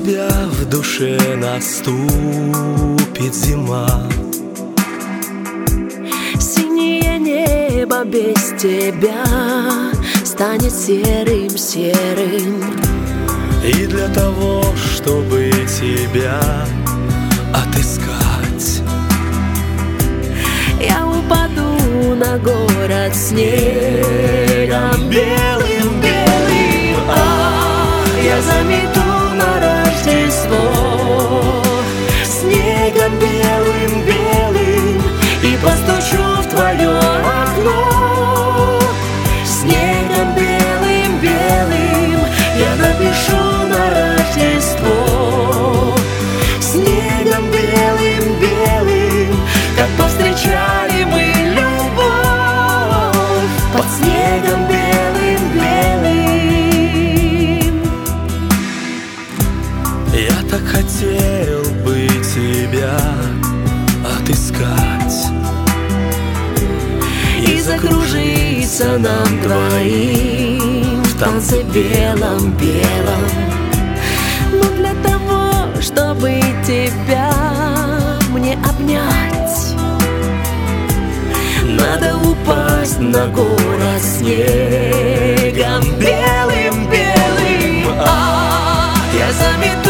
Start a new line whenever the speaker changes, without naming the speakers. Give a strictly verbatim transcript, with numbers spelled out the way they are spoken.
тебя в душе наступит зима.
Синее небо без тебя станет серым-серым.
И для того, чтобы тебя отыскать,
я упаду на город снегом белым-белым. А я замету на Рождество снегом белым-белым и постучу в твое окно. Снегом белым-белым я напишу на Рождество. Снегом белым-белым, как повстречали мы любовь под снегом белым-белым.
я так хотел бы тебя отыскать
И закружиться нам двоим в танце белом-белом. Но для того, чтобы тебя мне обнять, надо упасть на город снегом белым-белым. А я замету